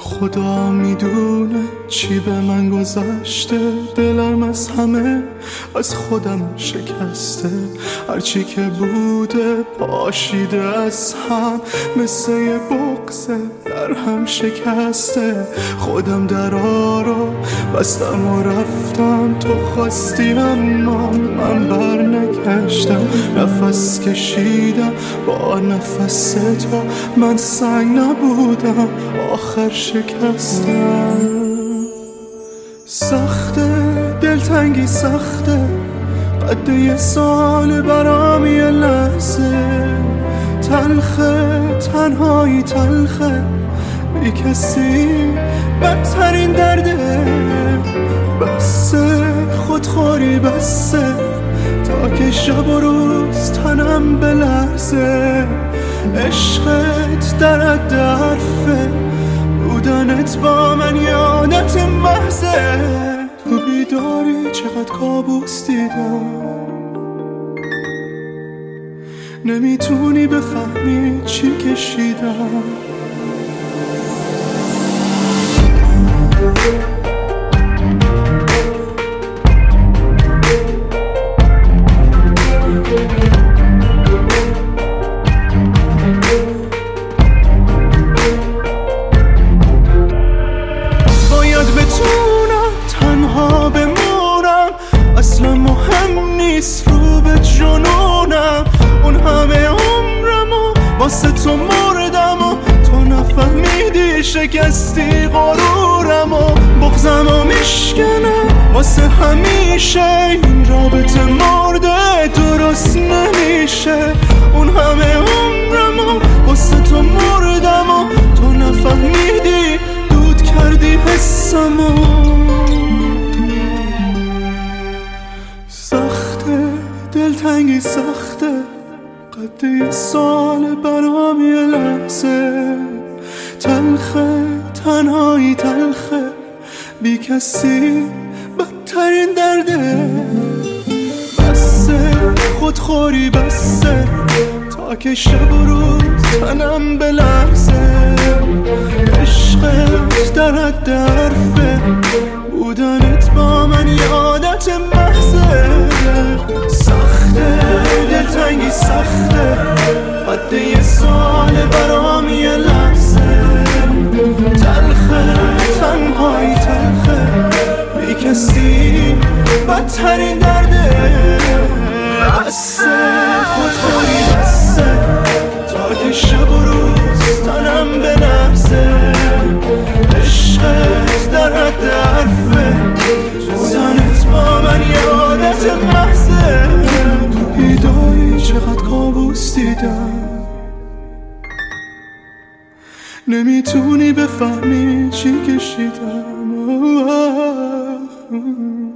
خدا میدونه چی به من گذشته، دلم از همه از خودم شکسته. هرچی که بوده پاشیده از هم، مثل یه بغضه در هم شکسته. خودم درا رو بستم و رفتم، تو خواستی اما من بر نگشتم. نفس کشیدم با نفس تو، من سنگ نبودم آخر شکستم. سخته دلتنگی سخته، قد یه سال برام یه لحظه. تلخه تنهایی تلخه، بی کسی بدترین درده. بسه خودخوری بسه، تا که شب و روز تنم بلرزه. عشقت در حد حرفه، بودنت با من یادت محضه. تو بیداری چقدر کابوس دیدم، نمیتونی بفهمی چی کشیدم. باید بتونم تنها بمونم، اصلا مهم نیست رو به جنونم. اون همه عمرمو واسه تو مردم و تو نفهمیدی شکستی غرورمو. بغضمو میشکنم واسه همیشه، این رابطه مرده درست نمیشه. اون همه عمرمو واسه تو مردم و تو نفهمیدی، دود کردی حسمو. سخته دلتنگی سخته، قد یه سال برام یه لحظه. تلخه تنهایی تلخه، بی کسی بدترین درده. بسه خودخوری بسه، تا که شب و روز تنم بلرزه. عشقت در حد حرفه، بودنت با من یادت محضه. سخته دلتنگی سخته، قد یه سال برام یه لحظه. تلخه تنهایی تلخه، بی کسی بدترین درده. بسه خودخوری بسه، تا که شب و روز تنم بلرزه. عشقت در حد حرفه، بودنت با من یادت محضه. تو بیداری چقدر کابوس دیدم، نمیتونی بفهمی چی کشیدم.